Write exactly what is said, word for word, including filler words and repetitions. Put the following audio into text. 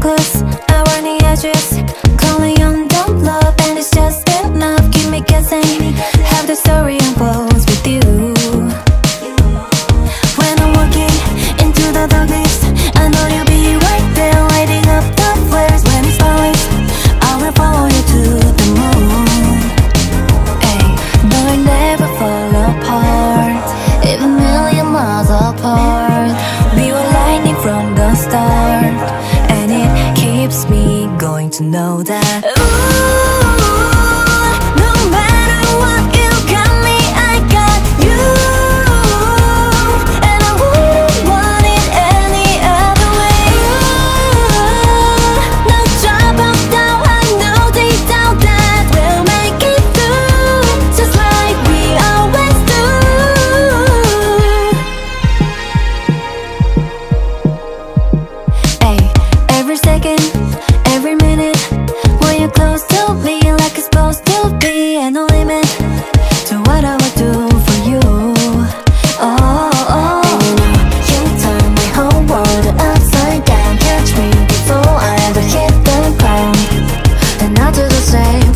close around the edges, calling on dumb love, and it's just enough. Keep me guessing, have the story unfolds with you. When I'm walking into the darkness, I know you'll be right there, lighting up the flares. When it's falling, I will follow you to the moon. Hey, no, I never fall apart, even million miles apart. We were lightning from the start, and it keeps me going to know that ooh, no matter what, you got me, I got you, and I wouldn't want it any other way. Ooh, no trouble now, I know deep down that we'll make it through, just like we always do. Ay, every second, every minute, when you're close to me, like it's supposed to be, and no limit to what I would do for you. Oh, oh. And you know, you turn my whole world upside down. Catch me before I ever hit the ground, and I do the same.